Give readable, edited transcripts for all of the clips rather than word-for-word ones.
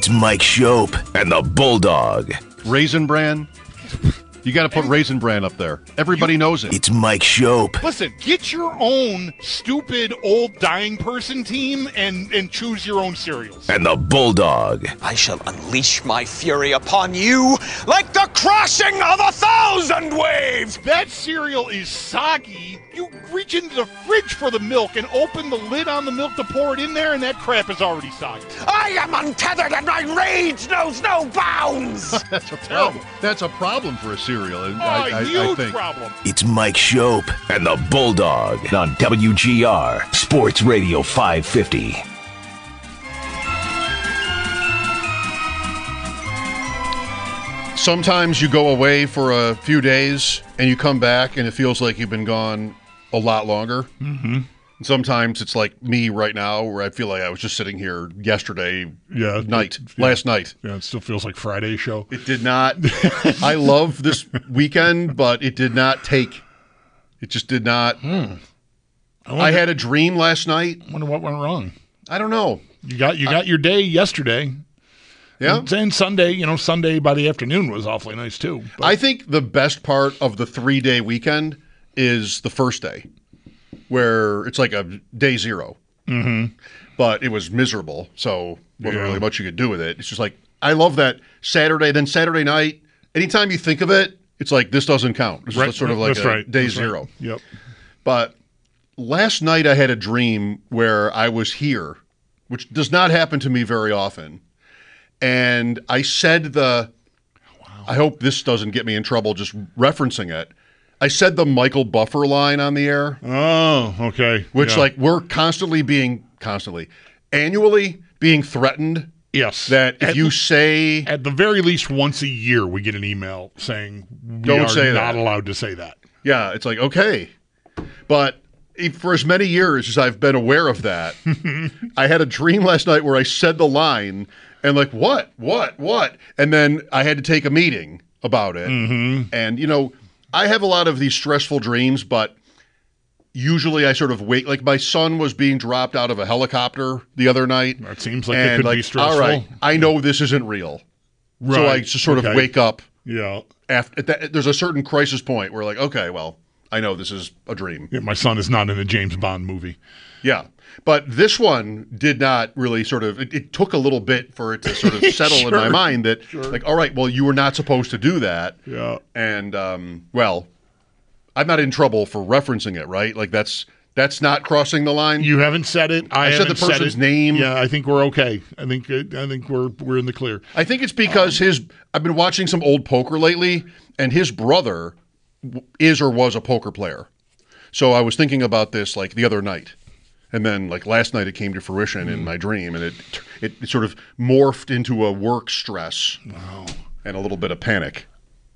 It's Mike Shope and the Bulldog. Raisin Bran. You got to put Raisin Bran up there. Everybody knows it. It's Mike Shope. Listen, get your own stupid old dying person team and choose your own cereals. And the Bulldog. I shall unleash my fury upon you like the crashing of 1,000 waves. That cereal is soggy. You reach into the fridge for the milk and open the lid on the milk to pour it in there, and that crap is already soggy. I am untethered and my rage knows no bounds. That's a problem. That's a problem for a cereal. I Huge think. problem. It's Mike Shope and the Bulldog on WGR Sports Radio 550. Sometimes you go away for a few days and you come back and it feels like you've been gone a lot longer. Mm-hmm. Sometimes it's like me right now where I feel like I was just sitting here yesterday last night. Yeah, it still feels like Friday's show. It did not. I love this weekend, but it did not take. It just did not. I had a dream last night. I wonder what went wrong. I don't know. You got your day yesterday. Yeah. And Sunday, Sunday by the afternoon was awfully nice too. But I think the best part of the 3-day weekend is the first day, where it's like a day zero. Mm-hmm. But it was miserable, so wasn't really much you could do with it. It's just like, I love that Saturday, then Saturday night, anytime you think of it, it's like, this doesn't count. It's just sort of like day zero. Right. Yep. But last night I had a dream where I was here, which does not happen to me very often. And I said I hope this doesn't get me in trouble just referencing it. I said the Michael Buffer line on the air. Oh, okay. Which, we're annually being threatened. Yes. That if you say... At the very least, once a year, we get an email saying we don't are say not that. allowed to say that. Yeah, it's like, okay. But for as many years as I've been aware of that, I had a dream last night where I said the line, and like, what? And then I had to take a meeting about it. Mm-hmm. And, I have a lot of these stressful dreams, but usually I sort of wait. Like my son was being dropped out of a helicopter the other night. That seems like it could be stressful. All right, I know this isn't real. Right. So I just sort of wake up. Yeah. There's a certain crisis point where like, okay, well, I know this is a dream. Yeah, my son is not in a James Bond movie. Yeah. But this one did not really it took a little bit for it to sort of settle in my mind that, like, all right, well, you were not supposed to do that. Yeah. And, well, I'm not in trouble for referencing it, right? Like, that's not crossing the line. You haven't said it. I said the person's name. Yeah, I think we're okay. I think we're in the clear. I think it's because I've been watching some old poker lately, and his brother is or was a poker player. So I was thinking about this, like, the other night. And then, like, last night it came to fruition in my dream, and it sort of morphed into a work stress and a little bit of panic.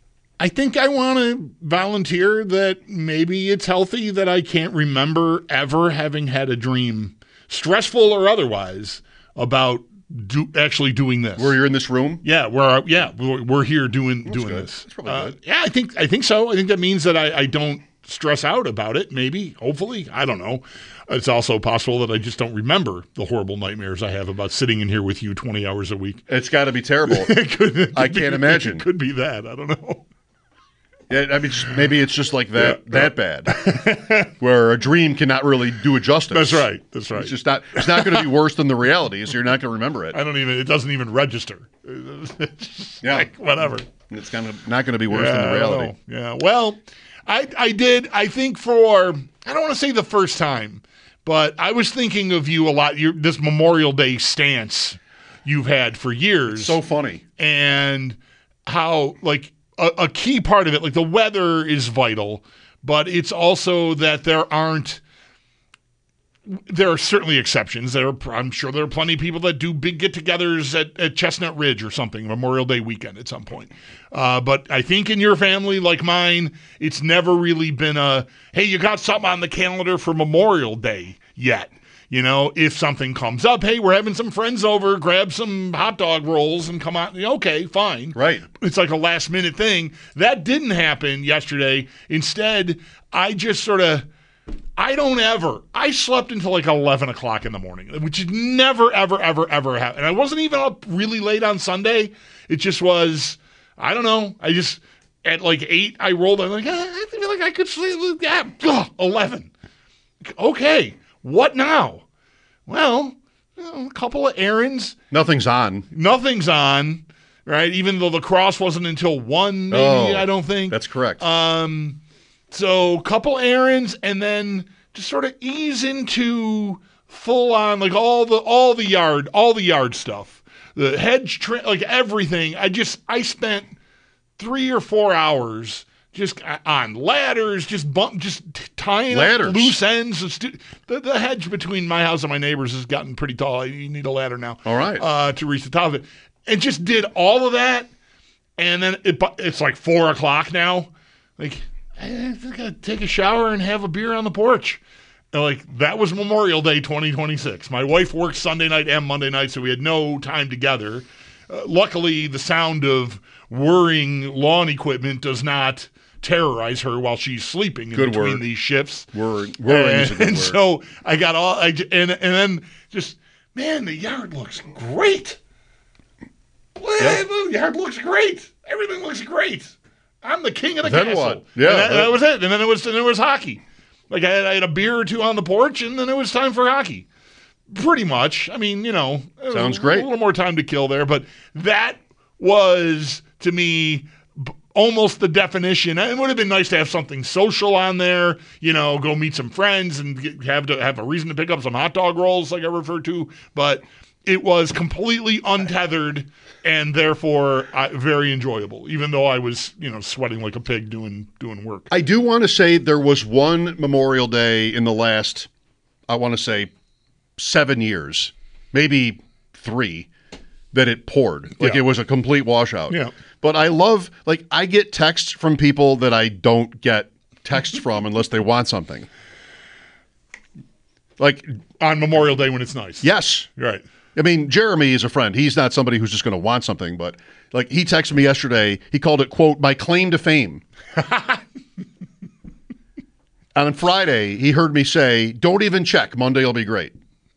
I think I want to volunteer that maybe it's healthy that I can't remember ever having had a dream, stressful or otherwise, about actually doing this. Where you're in this room? Yeah, we're here doing this. That's probably good. Yeah, I think so. I think that means that I don't stress out about it, maybe, hopefully. I don't know. It's also possible that I just don't remember the horrible nightmares I have about sitting in here with you 20 hours a week. It's got to be terrible. I can't imagine. It could be that. I don't know. Yeah, I mean, maybe it's just like that bad, where a dream cannot really do it justice. That's right. It's just not. It's not going to be worse than the reality, so you're not going to remember it. It doesn't even register. Yeah, like, whatever. It's not going to be worse than the reality. Yeah. Well, I did. I think for I don't want to say the first time, but I was thinking of you a lot. This Memorial Day stance you've had for years. It's so funny, and how like. A key part of it, like the weather is vital, but it's also that there are certainly exceptions. I'm sure there are plenty of people that do big get-togethers at Chestnut Ridge or something, Memorial Day weekend at some point. But I think in your family, like mine, it's never really been hey, you got something on the calendar for Memorial Day yet. If something comes up, hey, we're having some friends over, grab some hot dog rolls and come out. Okay, fine. Right. It's like a last minute thing. That didn't happen yesterday. Instead, I just I slept until like 11 o'clock in the morning, which is never, ever, ever, ever happened. And I wasn't even up really late on Sunday. It just was, I don't know. I just, at like 8, I rolled. I'm like, I feel like I could sleep. Yeah, 11. Okay, what now? Well, a couple of errands. Nothing's on. Nothing's on, right? Even though lacrosse wasn't until 1, maybe, I don't think. That's correct. So a couple errands, and then just sort of ease into full on like all the yard stuff, the hedge trim, like everything. I spent 3 or 4 hours just on ladders, just tying up loose ends. The hedge between my house and my neighbors has gotten pretty tall. You need a ladder now. All right. To reach the top of it, and just did all of that, and then it's like 4 o'clock now, like. I gotta take a shower and have a beer on the porch. And like that was Memorial Day 2026. My wife worked Sunday night and Monday night, so we had no time together. Luckily, the sound of whirring lawn equipment does not terrorize her while she's sleeping in between these shifts. Whirring is a good word. So I got and then just, man, the yard looks great. Yep. The yard looks great. Everything looks great. I'm the king of the then castle. What? Yeah, and that was it. And then it was hockey. Like I had a beer or two on the porch, and then it was time for hockey. Pretty much. I mean, sounds great. A little more time to kill there, but that was to me almost the definition. It would have been nice to have something social on there. Go meet some friends and have a reason to pick up some hot dog rolls, like I referred to. But it was completely untethered and therefore very enjoyable, even though I was, sweating like a pig doing work. I do want to say there was one Memorial Day in the last, I want to say, 7 years, maybe 3, that it poured. Like it was a complete washout. Yeah. But I love, I get texts from people that I don't get texts from unless they want something. Like on Memorial Day when it's nice. Yes. Right. I mean, Jeremy is a friend. He's not somebody who's just going to want something, but he texted me yesterday. He called it, quote, my claim to fame. And on Friday, he heard me say, don't even check. Monday will be great.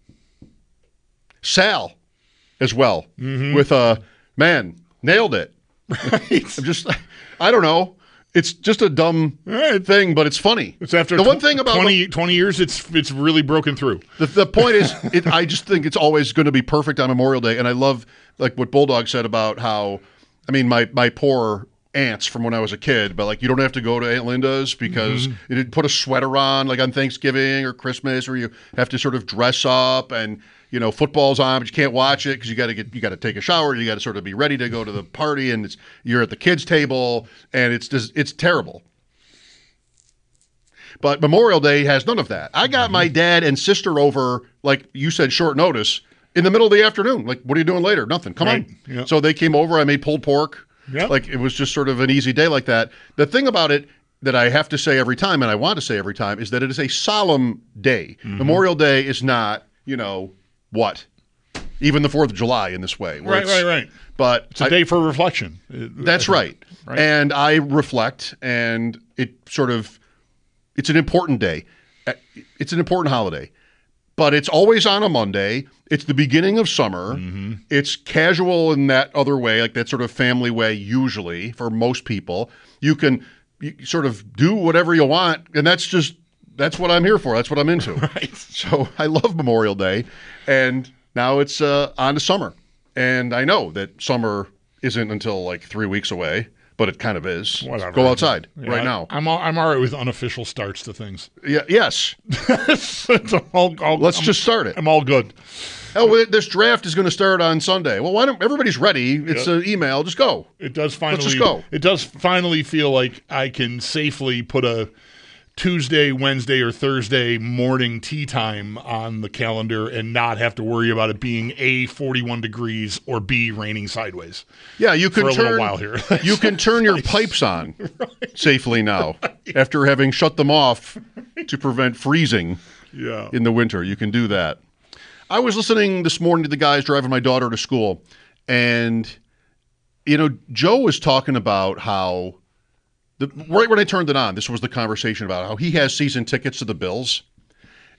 Sal as well with, man, nailed it. Right. I don't know. It's just a dumb thing, but it's funny. It's after the one thing about 20 years, it's really broken through. The point is, I just think it's always going to be perfect on Memorial Day, and I love what Bulldog said about how, I mean, my poor aunts from when I was a kid, but you don't have to go to Aunt Linda's because you didn't put a sweater on on Thanksgiving or Christmas, or you have to sort of dress up and. Football's on, but you can't watch it because you got to take a shower. You got to sort of be ready to go to the party, and you're at the kids' table, and it's terrible. But Memorial Day has none of that. I got my dad and sister over, like you said, short notice in the middle of the afternoon. What are you doing later? Nothing. Come on. Yep. So they came over. I made pulled pork. Yep. It was just sort of an easy day like that. The thing about it that I have to say every time, and I want to say every time, is that it is a solemn day. Memorial Day is not, what? Even the 4th of July in this way. Right. But it's a day for reflection. That's right. And I reflect, and it's an important day. It's an important holiday. But it's always on a Monday. It's the beginning of summer. It's casual in that other way, that sort of family way usually for most people. You sort of do whatever you want, and that's what I'm here for. That's what I'm into. Right. So I love Memorial Day, and now it's on to summer. And I know that summer isn't until 3 weeks away, but it kind of is. Whatever. Go outside right now. I'm all right with unofficial starts to things. Yeah. Yes. Let's just start it. I'm all good. Oh, this draft is going to start on Sunday. Well, why don't everybody's ready? It's an email. Just go. It does finally. Let's just go. It does finally feel like I can safely put a Tuesday, Wednesday, or Thursday morning tea time on the calendar and not have to worry about it being A, 41 degrees, or B, raining sideways. Yeah, you can for a little while here. You can turn your pipes on safely now after having shut them off to prevent freezing in the winter. You can do that. I was listening this morning to the guys driving my daughter to school, and, Joe was talking about how right when I turned it on, this was the conversation about how he has season tickets to the Bills.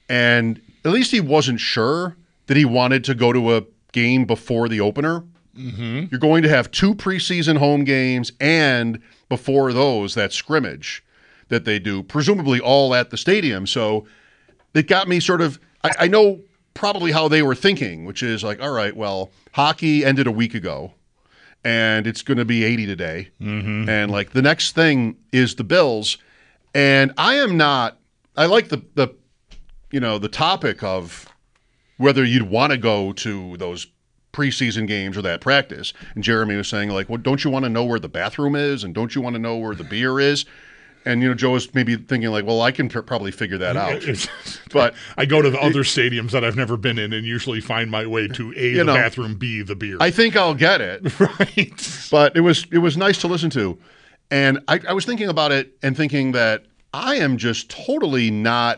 and at least he wasn't sure that he wanted to go to a game before the opener. Mm-hmm. You're going to have 2 preseason home games, and before those, that scrimmage that they do, presumably all at the stadium. So it got me sort of, I know probably how they were thinking, which is like, all right, well, hockey ended a week ago, and it's going to be 80 today. Mm-hmm. And like the next thing is the Bills. And I like the topic of whether you'd want to go to those preseason games or that practice. And Jeremy was saying, like, well, don't you want to know where the bathroom is? And don't you want to know where the beer is? And, Joe was maybe thinking, like, well, I can probably figure that out. But I go to the other stadiums that I've never been in and usually find my way to A, the bathroom, B, the beer. I think I'll get it. Right. But it was nice to listen to. And I was thinking about it and thinking that I am just totally not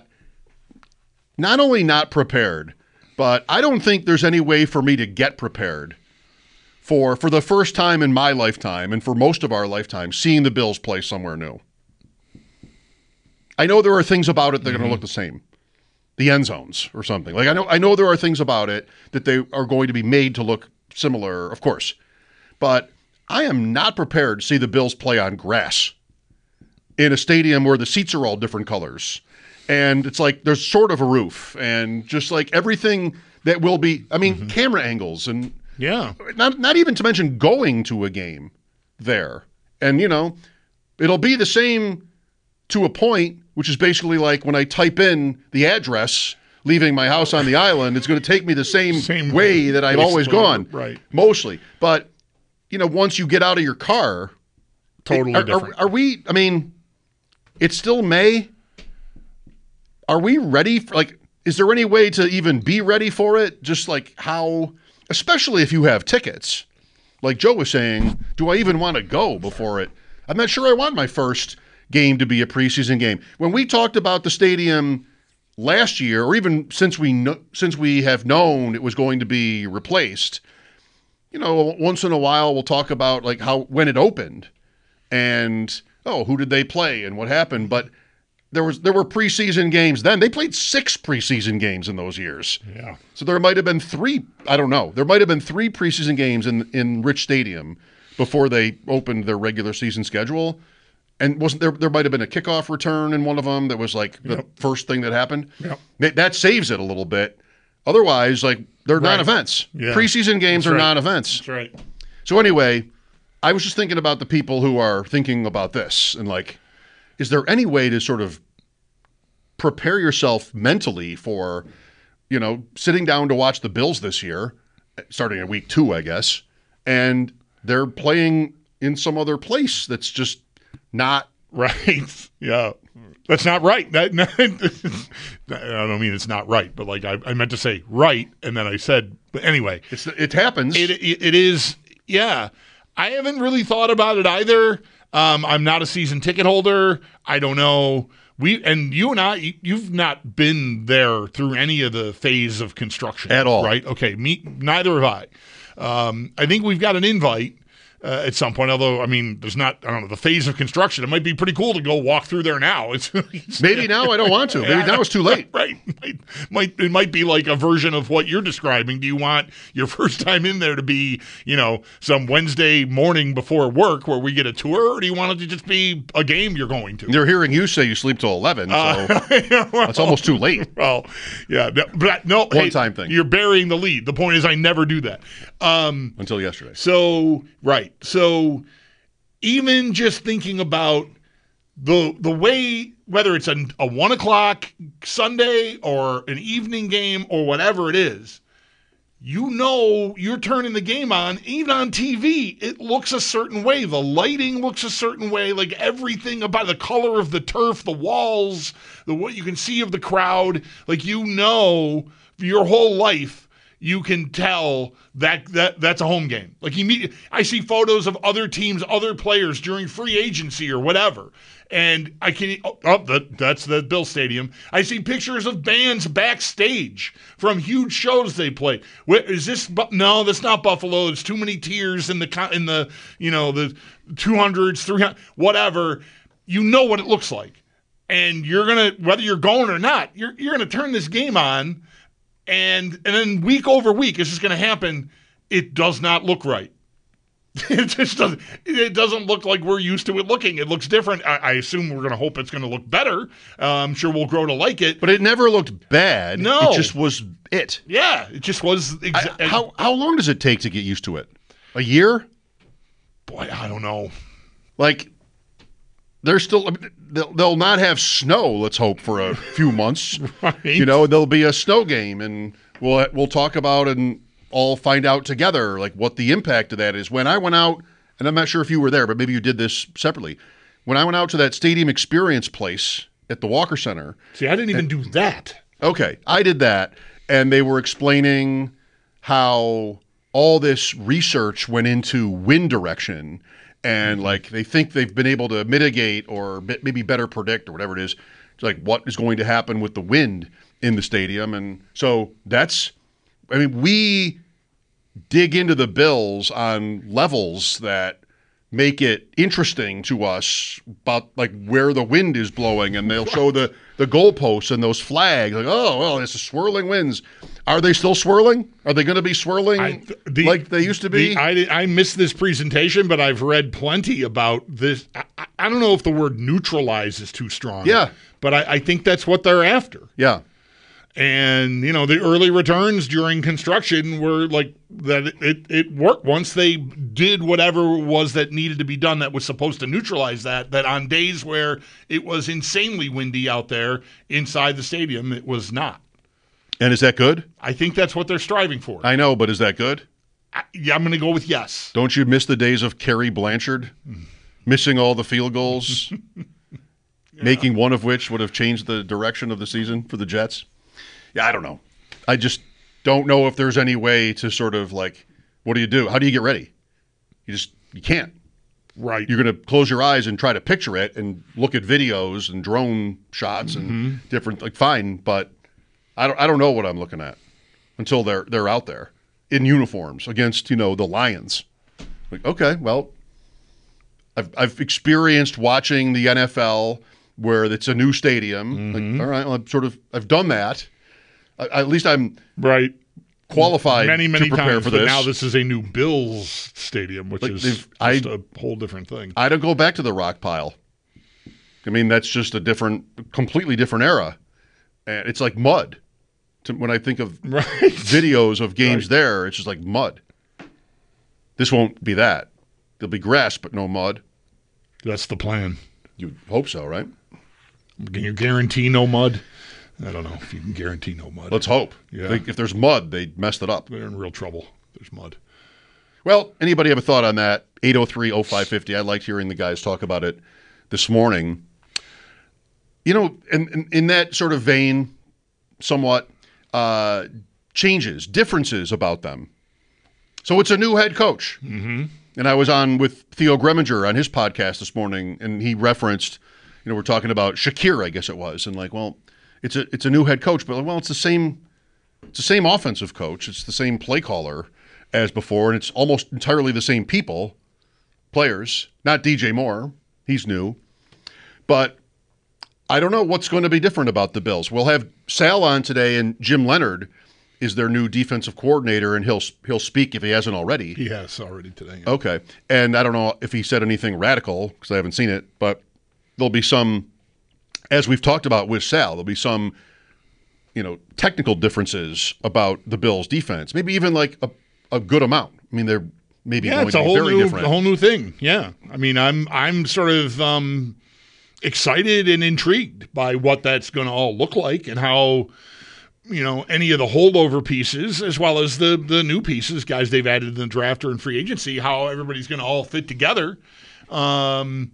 only not prepared, but I don't think there's any way for me to get prepared for the first time in my lifetime and for most of our lifetime, seeing the Bills play somewhere new. I know there are things about it that are going to look the same. The end zones or something. Like I know there are things about it that they are going to be made to look similar, of course. But I am not prepared to see the Bills play on grass in a stadium where the seats are all different colors. And it's like there's sort of a roof and just like everything that will be, camera angles and not even to mention going to a game there. And, it'll be the same to a point, which is basically like when I type in the address leaving my house on the island, it's going to take me the same way that I've always gone. Right. Mostly. But, once you get out of your car, totally different. Are we, it's still May. Are we ready for, is there any way to even be ready for it? Just like how, especially if you have tickets, like Joe was saying, do I even want to go before it? I'm not sure I want my first game to be a preseason game. When we talked about the stadium last year, or even since we have known it was going to be replaced, once in a while we'll talk about like when it opened and, who did they play and what happened? But there were preseason games then. They played 6 preseason games in those years. Yeah. So there might have been 3. I don't know. There might have been 3 preseason games in Rich Stadium before they opened their regular season schedule. And wasn't there might have been a kickoff return in one of them that was like the first thing that happened. Yep. That saves it a little bit. Otherwise, they're non-events. Yeah. Preseason games are non-events. That's right. So anyway, I was just thinking about the people who are thinking about this and is there any way to sort of prepare yourself mentally for, sitting down to watch the Bills this year, starting in week 2, I guess, and they're playing in some other place that's just not right. Yeah. That's not right. I don't mean it's not right, but I meant to say right, and then I said, but anyway. It happens. It is, yeah. I haven't really thought about it either. I'm not a season ticket holder. I don't know. You and I, you've not been there through any of the phase of construction. At all. Right? Okay, neither have I. I think we've got an invite at some point, although, there's not, I don't know, the phase of construction. It might be pretty cool to go walk through there now. Maybe now I don't want to. Maybe now it's too late. Right. It might be like a version of what you're describing. Do you want your first time in there to be, some Wednesday morning before work where we get a tour, or do you want it to just be a game you're going to? They're hearing you say you sleep till 11, so it's almost too late. Well, yeah. But no, one-time thing. You're burying the lead. The point is I never do that. Until yesterday. So, right. So even just thinking about the way, whether it's a 1 o'clock Sunday or an evening game or whatever it is, you're turning the game on. Even on TV, it looks a certain way. The lighting looks a certain way. Like everything about the color of the turf, the walls, what you can see of the crowd. Your whole life, you can tell that's a home game. I see photos of other teams, other players during free agency or whatever, and I can. That's the Bill Stadium. I see pictures of bands backstage from huge shows they played. Is this? No, that's not Buffalo. There's too many tiers in the the 200s, 300, whatever. You know what it looks like. and you're gonna, whether you're going or not, you're gonna turn this game on, and then week over week, this is gonna happen. It does not look right. It just doesn't. It doesn't look like we're used to it looking. It looks different. I assume we're gonna hope it's gonna look better. I'm sure we'll grow to like it. But it never looked bad. No. It just was it. Yeah, it just was. How long does it take to get used to it? A year? Boy, I don't know. Like, they're still. They'll not have snow. Let's hope for a few months. Right. There'll be a snow game, and we'll talk about and all find out together like what the impact of that is. When I went out, and I'm not sure if you were there, but maybe you did this separately. When I went out to that stadium experience place at the Walker Center. See, I didn't even do that. Okay, I did that, and they were explaining how all this research went into wind direction, and like they think they've been able to mitigate or maybe better predict or whatever it is, like what is going to happen with the wind in the stadium. And so we dig into the Bills on levels that make it interesting to us about like where the wind is blowing, and they'll show the goalposts and those flags like, oh, well, it's a swirling winds. Are they still swirling? Are they going to be swirling like they used to be? I missed this presentation, but I've read plenty about this. I don't know if the word neutralize is too strong. Yeah. But I think that's what they're after. Yeah. And, the early returns during construction were like that it worked. Once they did whatever was that needed to be done that was supposed to neutralize that on days where it was insanely windy out there inside the stadium, it was not. And is that good? I think that's what they're striving for. I know, but is that good? I'm going to go with yes. Don't you miss the days of Kerry Blanchard missing all the field goals, making one of which would have changed the direction of the season for the Jets? Yeah, I don't know. I just don't know if there's any way to sort of like, what do you do? How do you get ready? You can't. Right. You're going to close your eyes and try to picture it and look at videos and drone shots and different, like, fine, but I don't know what I'm looking at until they're out there in uniforms against, the Lions. Like, okay, well, I've experienced watching the NFL where it's a new stadium. Like, all right, well, I've done that. At least I'm right qualified many to prepare times, for this. But now this is a new Bills stadium, which is just a whole different thing. I don't go back to the rock pile. I mean, that's just completely different era. And it's like mud. When I think of videos of games there, it's just like mud. This won't be that. There'll be grass, but no mud. That's the plan. You hope so, right? Can you guarantee no mud? I don't know if you can guarantee no mud. Let's hope. Yeah. If there's mud, they messed it up. They're in real trouble. There's mud. Well, anybody have a thought on that? 803-0550. I liked hearing the guys talk about it this morning. In that sort of vein, somewhat, differences about them. So it's a new head coach. Mm-hmm. And I was on with Theo Greminger on his podcast this morning, and he referenced, we're talking about Shakir, I guess it was, and like, well, it's a new head coach, but well, it's the same offensive coach, it's the same play caller as before, and it's almost entirely the same players, not DJ Moore, he's new, but I don't know what's going to be different about the Bills. We'll have Sal on today, and Jim Leonard is their new defensive coordinator, and he'll speak if he hasn't already. He has already today. Yeah. Okay. And I don't know if he said anything radical because I haven't seen it, but there'll be some, as we've talked about with Sal, there'll be some, technical differences about the Bills' defense. Maybe even like a good amount. I mean, they're maybe going to be very different. A whole new thing. Yeah. I mean, I'm sort of excited and intrigued by what that's going to all look like and how, any of the holdover pieces as well as the new pieces, guys they've added in the draft or in free agency, how everybody's going to all fit together. And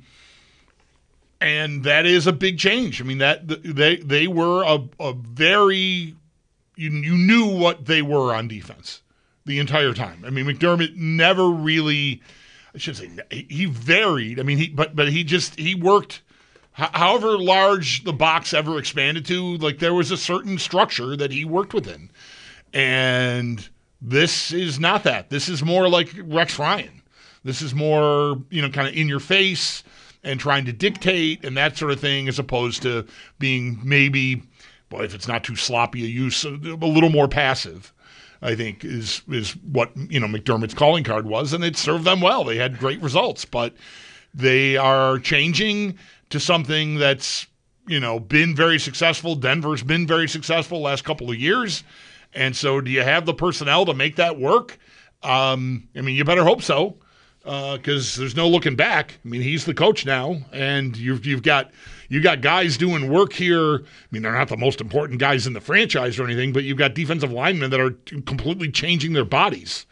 that is a big change. I mean, that they were a very you knew what they were on defense the entire time. I mean, McDermott never really, I should say, he varied. I mean, he worked. However large the box ever expanded to, like there was a certain structure that he worked within. And this is not that. This is more like Rex Ryan. This is more, kind of in your face. and trying to dictate and that sort of thing, as opposed to being maybe, well, if it's not too sloppy a use, a little more passive, I think is what, McDermott's calling card was, and it served them well. They had great results, but they are changing to something that's, been very successful. Denver's been very successful the last couple of years. And so do you have the personnel to make that work? You better hope so, because there's no looking back. He's the coach now, and you've got guys doing work here. They're not the most important guys in the franchise or anything, but you've got defensive linemen that are completely changing their bodies.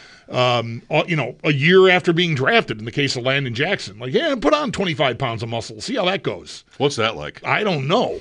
A year after being drafted, in the case of Landon Jackson, put on 25 pounds of muscle. See how that goes. What's that like? I don't know.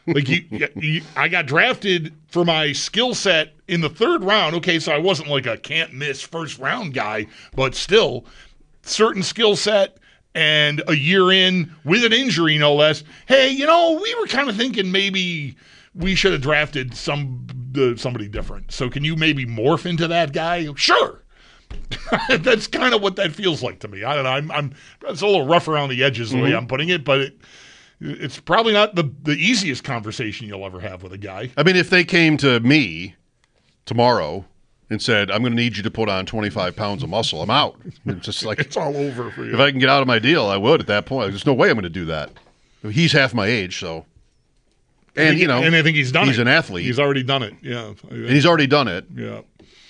I got drafted for my skill set in the 3rd round. Okay, so I wasn't like a can't miss first round guy, but still, certain skill set, and a year in with an injury, no less. Hey, we were kind of thinking maybe we should have drafted somebody different. So can you maybe morph into that guy? Sure. That's kind of what that feels like to me. I don't know. It's a little rough around the edges the way I'm putting it, but it's probably not the easiest conversation you'll ever have with a guy. If they came to me tomorrow and said, I'm going to need you to put on 25 pounds of muscle, I'm out. It's just like it's all over for you. If I can get out of my deal, I would at that point. There's no way I'm going to do that. He's half my age, so. And I think he's done it. He's an athlete. He's already done it. Yeah. And he's already done it. Yeah.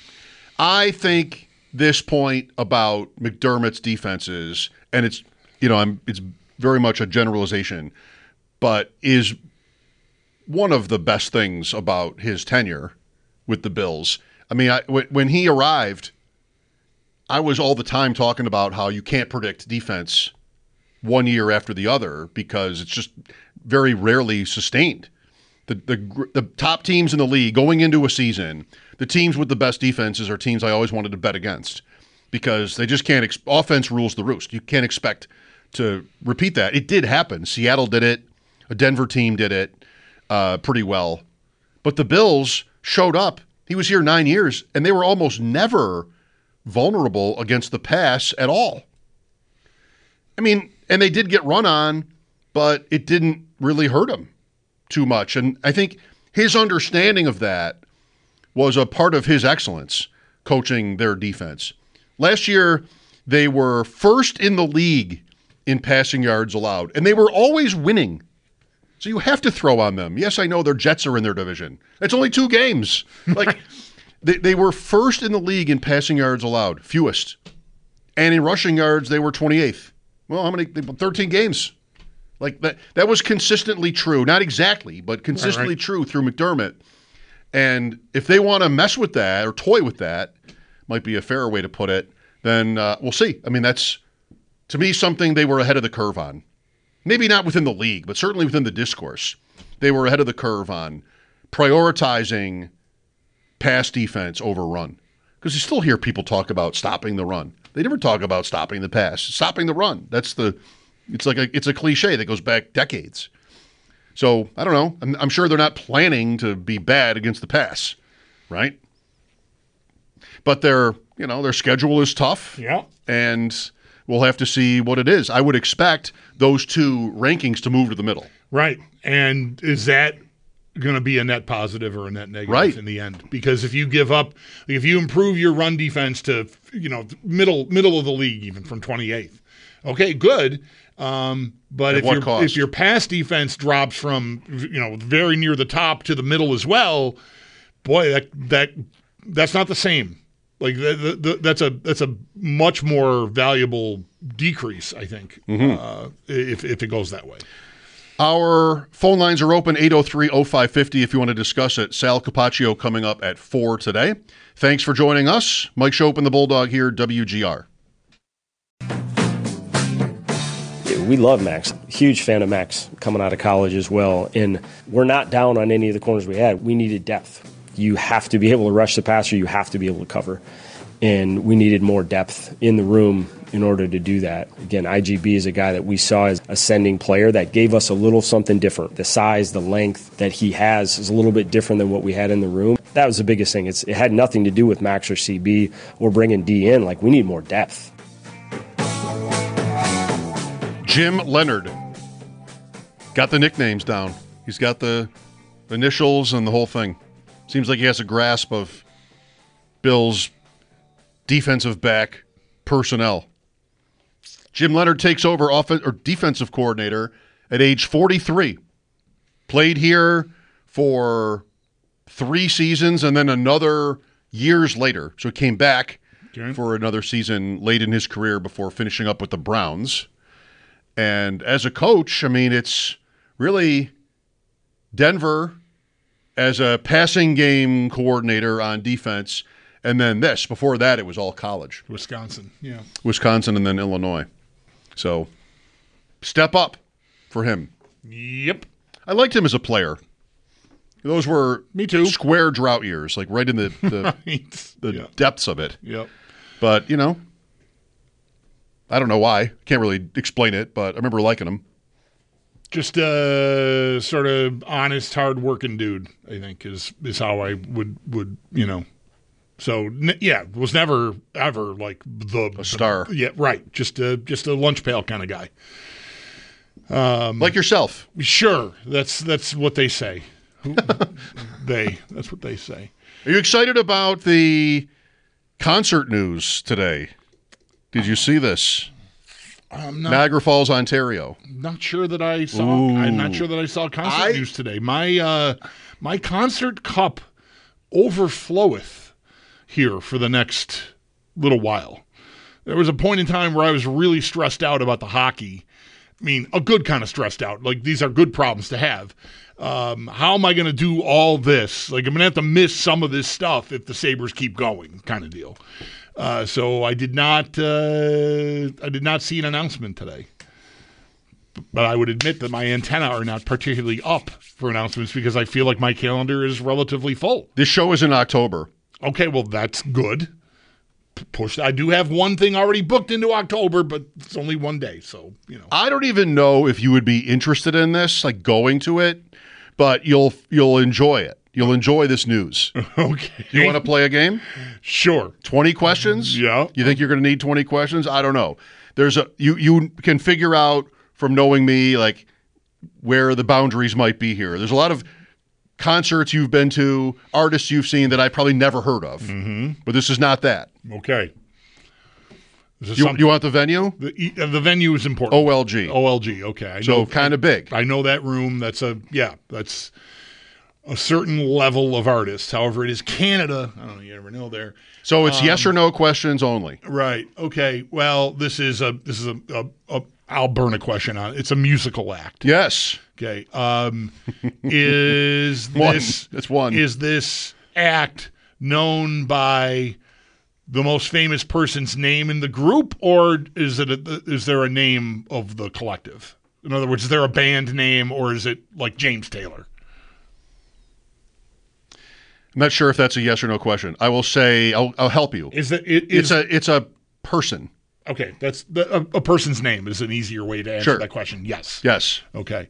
I think this point about McDermott's defenses, and it's very much a generalization, but is one of the best things about his tenure with the Bills. When he arrived, I was all the time talking about how you can't predict defense one year after the other because it's just very rarely sustained. The top teams in the league going into a season, the teams with the best defenses are teams I always wanted to bet against because they just can't. Offense rules the roost. You can't expect to repeat that. It did happen. Seattle did it. A Denver team did it pretty well. But the Bills showed up. He was here 9 years, and they were almost never vulnerable against the pass at all. And they did get run on, but it didn't really hurt him too much. And I think his understanding of that was a part of his excellence coaching their defense. Last year, they were first in the league in passing yards allowed, and they were always winning. So you have to throw on them. Yes, I know their Jets are in their division. It's only 2 games. They were first in the league in passing yards allowed, fewest. And in rushing yards, they were 28th. Well, how many? 13 games. That was consistently true. Not exactly, but consistently true through McDermott. And if they want to mess with that or toy with that, might be a fairer way to put it, then we'll see. That's, to me, something they were ahead of the curve on. Maybe not within the league, but certainly within the discourse. They were ahead of the curve on prioritizing pass defense over run. Because you still hear people talk about stopping the run. They never talk about stopping the pass. Stopping the run. It's a cliche that goes back decades. So, I don't know. I'm sure they're not planning to be bad against the pass, right? But their schedule is tough. Yeah. And we'll have to see what it is. I would expect those 2 rankings to move to the middle. Right. And is that going to be a net positive or a net negative in the end? Because if you give up, if you improve your run defense to, middle of the league, even from 28th, okay, good. But if your pass defense drops from, very near the top to the middle as well, boy, that's not the same. That's a much more valuable decrease, I think, if it goes that way. Our phone lines are open, 803-0550 if you want to discuss it. Sal Capaccio coming up at 4 today. Thanks for joining us. Mike Schopp and the Bulldog here, WGR. We love Max. Huge fan of Max coming out of college as well. And we're not down on any of the corners we had. We needed depth. You have to be able to rush the passer. You have to be able to cover. And we needed more depth in the room in order to do that. Again, IGB is a guy that we saw as an ascending player that gave us a little something different. The size, the length that he has is a little bit different than what we had in the room. That was the biggest thing. It had nothing to do with Max or CB or bringing D in. We need more depth. Jim Leonard. Got the nicknames down. He's got the initials and the whole thing. Seems like he has a grasp of Bill's defensive back personnel. Jim Leonard takes over defensive coordinator at age 43. Played here for 3 seasons and then another years later. So he came back for another season late in his career before finishing up with the Browns. And as a coach, I mean, it's really Denver as a passing game coordinator on defense, and then this. Before that, it was all college. Wisconsin, yeah. Wisconsin and then Illinois. So, step up for him. Yep. I liked him as a player. Those were Me too. Square drought years, like right in the Right. depths of it. Yep. But, you know, I don't know why. Can't really explain it, but I remember liking him. Just a sort of honest, hard-working dude, I think, is how I would you know. So, was never, ever like a star. Yeah, right. Just a lunch pail kind of guy. Like yourself. Sure. That's what they say. That's what they say. Are you excited about the concert news today? Did you see this? Niagara Falls, Ontario. Not sure that I saw. I'm not sure that I saw concert news today. My concert cup overfloweth here for the next little while. There was a point in time where I was really stressed out about the hockey. I mean, a good kind of stressed out. Like, these are good problems to have. How am I going to do all this? Like, I'm going to have to miss some of this stuff if the Sabres keep going, kind of deal. So I did not see an announcement today. But I would admit that my antenna are not particularly up for announcements because I feel like my calendar is relatively full. This show is in October. Okay, well, that's good. Push. I do have one thing already booked into October, but it's only one day, so, you know. I don't even know if you would be interested in this, like going to it, but you'll enjoy it. You'll enjoy this news. Okay. You want to play a game? Sure. 20 questions? Yeah. You think you're going to need 20 questions? I don't know. You can figure out from knowing me, like, where the boundaries might be here. There's a lot of concerts you've been to, artists you've seen that I probably never heard of. Mm-hmm. But this is not that. Okay. You want the venue? The venue is important. OLG. OLG, okay. So kind of big. I know that room. That's a certain level of artist. However, it is Canada. I don't know. You never know there. So it's yes or no questions only. Right. Okay. Well, this is a I'll burn a question on it. It's a musical act. Yes. Okay. Is this act known by the most famous person's name in the group, or is there a name of the collective? In other words, is there a band name, or is it like James Taylor? I'm not sure if that's a yes or no question. I will say I'll help you. It's a person. Okay, that's a person's name is an easier way to answer that question. Yes. Yes. Okay.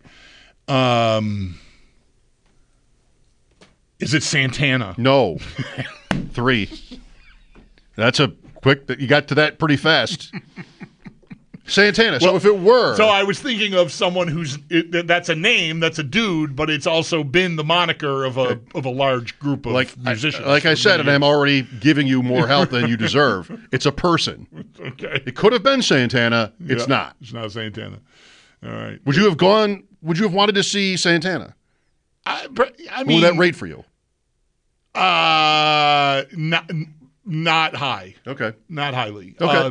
Is it Santana? No. 3. That's a quick. You got to that pretty fast. Santana. So if it were. So I was thinking of someone that's a name, that's a dude, but it's also been the moniker of a large group of musicians. Like I said, and I'm already giving you more help than you deserve. It's a person. Okay. It could have been Santana. It's not. It's not Santana. All right. Would you have wanted to see Santana? I mean, what would that rate for you? Not high. Okay. Not highly. Okay.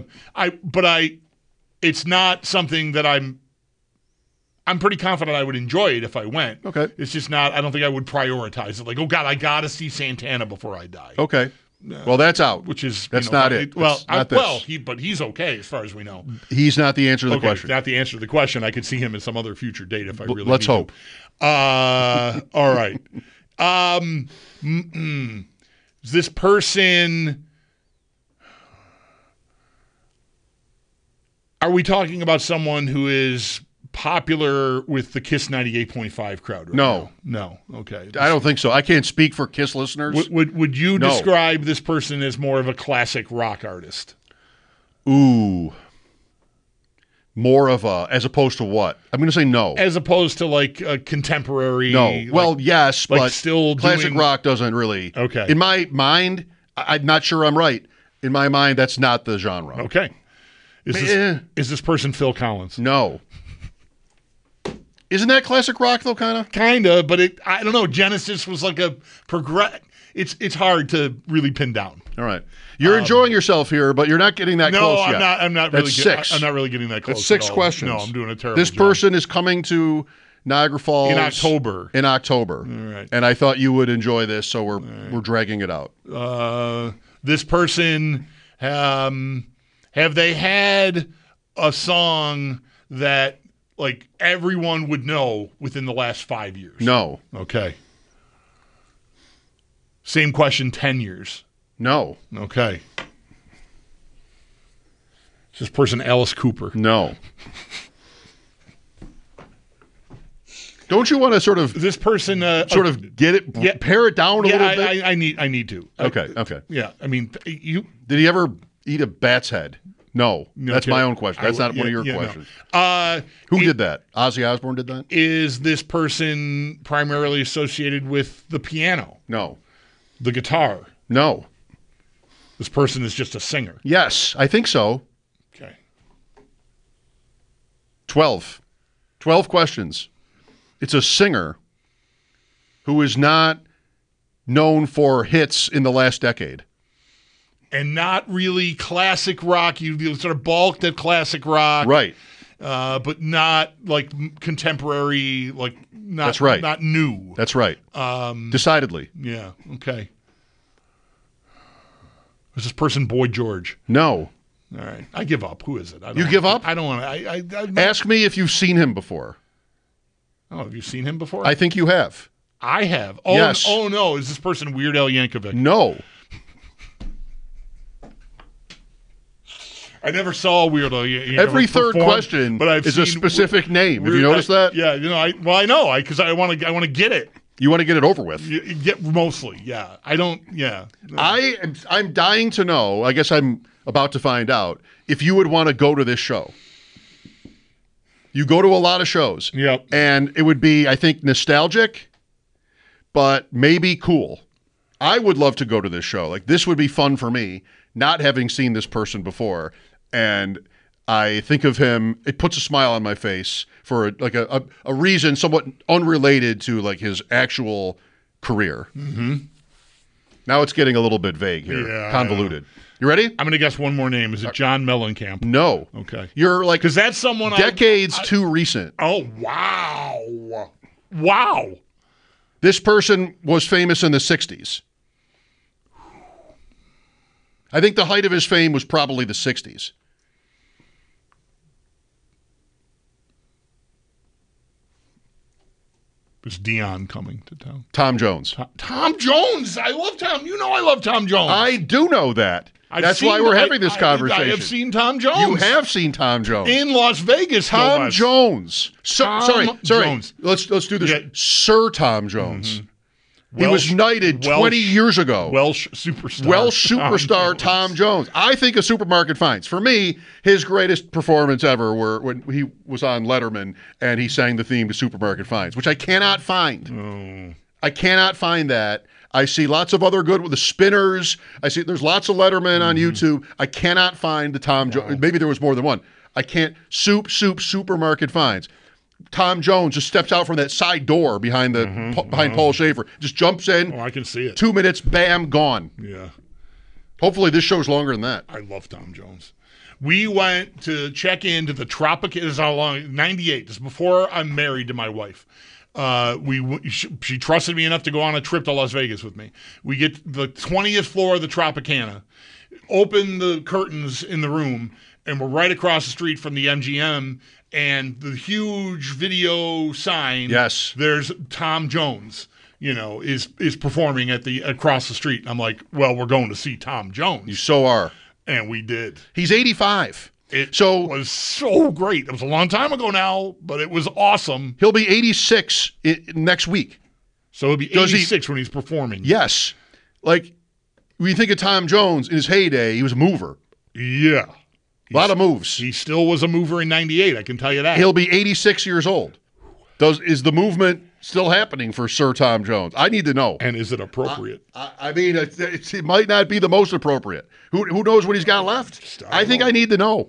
It's not something that I'm pretty confident I would enjoy it if I went. Okay. It's just not, I don't think I would prioritize it. Like, oh, God, I got to see Santana before I die. Okay. Well, that's out. That's not it. But he's okay as far as we know. He's not the answer to the question. Not the answer to the question. I could see him in some other future date if I really Let's hope. All right. Is this person... Are we talking about someone who is popular with the KISS 98.5 crowd right now? No. Okay. I don't think so. I can't speak for KISS listeners. Would you describe this person as more of a classic rock artist? Ooh. More of a, as opposed to what? I'm going to say no. As opposed to like a contemporary. No. Well, yes, like but still classic doing- rock doesn't really. Okay. In my mind, I'm not sure I'm right. In my mind, that's not the genre. Okay. Is this person Phil Collins? No. Isn't that classic rock though, kind of? Kinda, but I don't know. Genesis was like a progress. It's hard to really pin down. All right. You're enjoying yourself here, but you're not getting that close yet. No, I'm not. Really That's six. I'm not really getting that close. That's six at all. questions. No, I'm doing a terrible. This job. person is coming to Niagara Falls in October. In October. All right. And I thought you would enjoy this, so we're dragging it out. This person, have they had a song that like everyone would know within the last 5 years? No. Okay. Same question, 10 years. No. Okay. Is this person Alice Cooper? No. Don't you want to sort of This person get it, pare it down a little bit? I need to. Okay. Yeah, I mean, you. Did he ever eat a bat's head? No. That's Okay. my own question. That's not one of your questions. Who did that? Ozzy Osbourne did that? Is this person primarily associated with the piano, No. the guitar? No. This person is just a singer. Yes, I think so. Okay. 12. 12 questions. It's a singer who is not known for hits in the last decade. And not really classic rock. You sort of balked at classic rock. Right. But not like contemporary, like not, That's right. Not new. That's right. Decidedly. Yeah. Okay. Is this person Boy George? No. All right. I give up. Who is it? You give up? I don't want to. Ask me if you've seen him before. Oh, have you seen him before? I think you have. I have. Oh, Yes. Oh no! Is this person Weird Al Yankovic? No. I never saw Weird Al Yankovic. Every third perform, question but I've is a seen specific name. Have Weird- you noticed that? Yeah. You know. I know. Because I want to get it. You want to get it over with. Get mostly. Yeah. I don't. Yeah. I'm dying to know, I guess I'm about to find out, if you would want to go to this show. You go to a lot of shows. Yep. And it would be, I think, nostalgic, but maybe cool. I would love to go to this show. Like, this would be fun for me, not having seen this person before. And I think of him, it puts a smile on my face for a reason somewhat unrelated to like his actual career. Mm-hmm. Now it's getting a little bit vague here, Yeah, convoluted. You ready? I'm going to guess one more name. Is it John Mellencamp? No. Okay. You're like, Because that's someone decades too recent. Oh, wow. Wow. This person was famous in the 60s. I think the height of his fame was probably the 60s. Is Dion coming to town? Tom Jones. Tom Jones. I love Tom. You know I love Tom Jones. I do know that. That's why we're having this conversation. I have seen Tom Jones. You have seen Tom Jones. In Las Vegas. no Tom less. Jones. Sorry. Jones. Let's do this. Yeah. Sir Tom Jones. Mm-hmm. He was knighted 20 years ago. Welsh superstar. Welsh superstar Tom Jones. I think of Supermarket Finds. For me, his greatest performance ever were when he was on Letterman and he sang the theme to Supermarket Finds, which I cannot find. I cannot find that. I see lots of other good with the Spinners. I see there's lots of Letterman on YouTube. I cannot find the Tom Jones. Maybe there was more than one. I can't. Supermarket Finds. Tom Jones just steps out from that side door behind behind Paul Schaefer. Just jumps in. Oh, I can see it. 2 minutes, bam, gone. Yeah. Hopefully this show's longer than that. I love Tom Jones. We went to check into the Tropicana. This is how long? 98. This is before I'm married to my wife. She trusted me enough to go on a trip to Las Vegas with me. We get the 20th floor of the Tropicana, open the curtains in the room, and we're right across the street from the MGM and the huge video sign. Yes. There's Tom Jones, is performing across the street. And I'm like, well, we're going to see Tom Jones. You so are. And we did. He's 85. It So- was so great. It was a long time ago now, but it was awesome. He'll be 86 next week. So he'll be Does he- 86 when he's performing. Yes. Like, when you think of Tom Jones in his heyday, he was a mover. Yeah. A lot of moves. He still was a mover in 98, I can tell you that. He'll be 86 years old. Is the movement still happening for Sir Tom Jones? I need to know. And is it appropriate? I mean, it might not be the most appropriate. Who knows what he's got left? I think I need to know.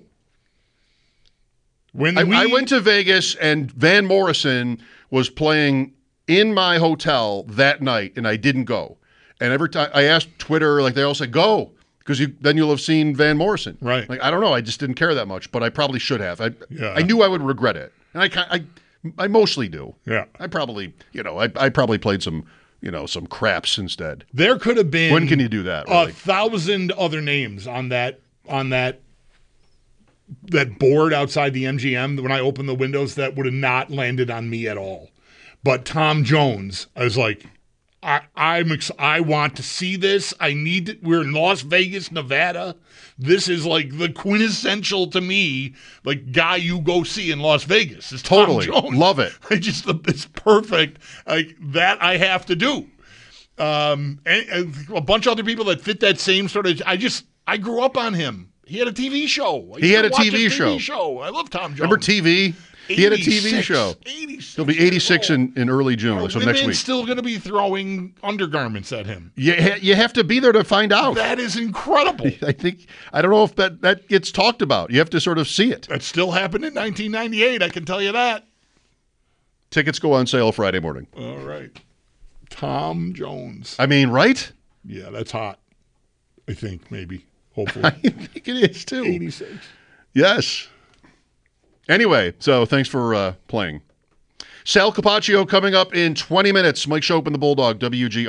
I went to Vegas, and Van Morrison was playing in my hotel that night, and I didn't go. And every time I asked Twitter, like they all said, go, because then you'll have seen Van Morrison. Right. Like I don't know, I just didn't care that much, but I probably should have. I knew I would regret it, and I mostly do. Yeah. I probably, I probably played some craps instead. There could have been. When can you do that? Really? 1,000 other names on that board outside the MGM when I opened the windows that would have not landed on me at all. But Tom Jones, I was like, I want to see this. I need it. We're in Las Vegas, Nevada. This is like the quintessential to me, like guy you go see in Las Vegas. Is Tom Totally Jones. Love it. It's perfect. Like that, I have to do. And a bunch of other people that fit that same sort of. I grew up on him. He had a TV show. He had a TV show. I love Tom Jones. Remember TV? He had a TV show. 86 He'll be 86 in early June, so next week. Still going to be throwing undergarments at him. You have to be there to find out. That is incredible. I don't know if that gets talked about. You have to sort of see it. That still happened in 1998, I can tell you that. Tickets go on sale Friday morning. All right. Tom Jones. I mean, right? Yeah, that's hot. I think, maybe. Hopefully. I think it is, too. 86. Yes. Anyway, so thanks for playing. Sal Capaccio coming up in 20 minutes. Mike Schopp and the Bulldog, WG.